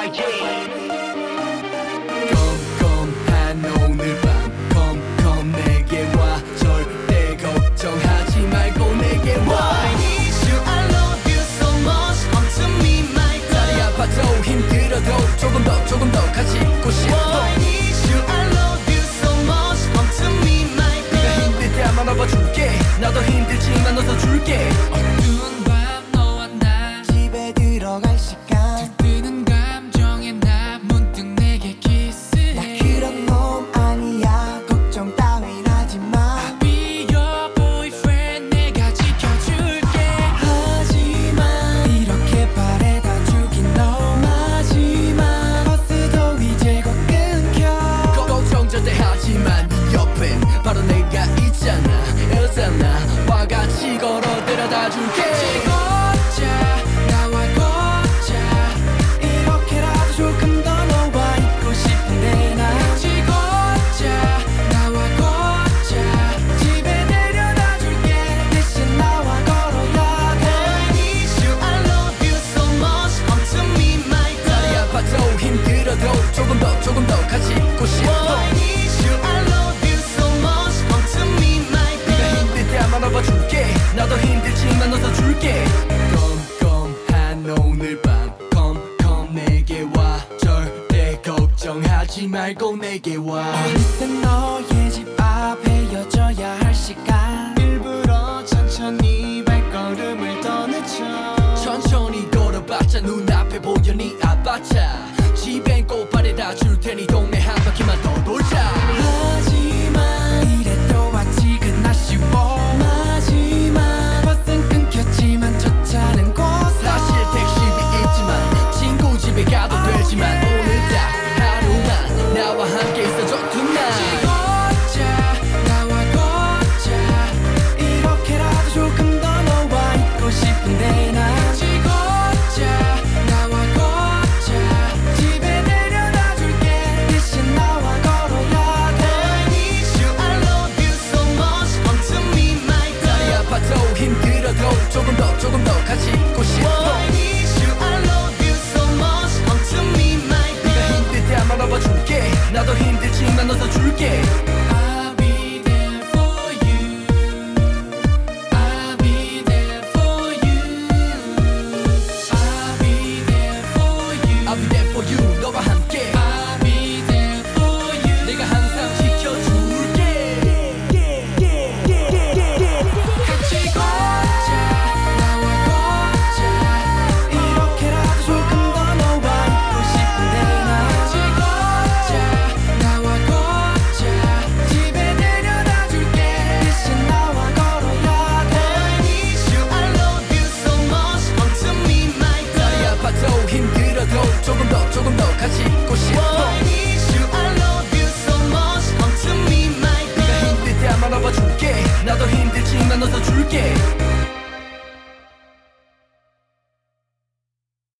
컴컴한 오늘 밤 컴컴 내게 와 절대 걱정하지 말고 내게 와 I need you, I love you so much. Come to me, my girl. 다리 아파도 힘들어도 조금 더 가지고 싶어 I need you, I love you so much. Come to me, my 네가 girl. 힘들 때 한번 안아봐줄게 나도 힘들지만 웃어줄게 어두운 밤 너와 나 집에 들어갈 시간. 뜨는 감정에 나 문득 내게 나 키스해 그런 놈 아니야. 걱정 따윈 하지 마. I'll be your boyfriend 내가 지켜줄게 하지만 이렇게 바래다 주긴 너무 마지막. 버스도 이제 곧 끊겨. 걱정 절대 하지만 네 옆엔 바로 내가 있잖아 엘사나 와같이 걸어 데려다 줄게 걷자 나와 걷자 이렇게라도 조금 더 너와 있고 싶은데 나 같이 걷자 나와 걷자 집에 데려다 줄게. 대신 나와 걸어야 돼. I need you, I love you so much. Come to me, my 다리 girl. 아파도 힘들어도 조금 더 가지고 싶어 I need you, I love you so much. Come to me, my 네가 girl. 힘들 때 한번 안아봐줄게 나도 힘들지만 웃어줄게 컴컴한 오늘 밤 컴컴 내게 와 절대 걱정하지 말고 내게 와 어느새 너의 집 앞에 헤어져야 할 시간. 일부러 천천히 발걸음을 더 늦춰. 천천히 걸어봤자 눈앞에 보여 네 아파차 집엔 꼭 바래다 줄 테니 동네 한 바퀴만 더 돌자 하지만 이래도 아직은 아쉬워. 마지막 버스는 끊겼지만 저 차는 곧 사실 택시비 있지만 친구 집에 가도 되지만 오늘 딱 하루만 나와 함께 있어줘 tonight 걷자 나와 걷자 이렇게라도 조금 더 너와 있고 싶은데 나 같이 걷자 나와 걷자 집에 데려다 줄게. 대신 나와 걸어야 돼. I need you, I love you so much. Come to me, my 다리 girl. 아파도 힘들어도 조금 더 가지고 싶어 I need you, I love you so much. Come to me, my 네가 girl. 힘들 때 한번 안아봐줄게 나도 힘들지만 웃어줄게 I'll be there for you I'll be there for you I'll be there for you I'll be there for you 너와 함께 I'll be there for you 내가 항상 지켜줄게 같이 걷자 나와 걷자 이렇게라도 조금 더 너와 있고 싶은데 나 같이 걷자 나와 걷자 집에 데려다 줄게. 대신 나와 걸어야 돼. I need you, I love you so much. Come to me, my 다리 girl. 아파도 힘들어도 조금 더 가지고 싶어 I need you, I love you so much. Come to me, my 네가 girl. 힘들 때 한번 안아봐줄게 나도 힘들지만 웃어줄게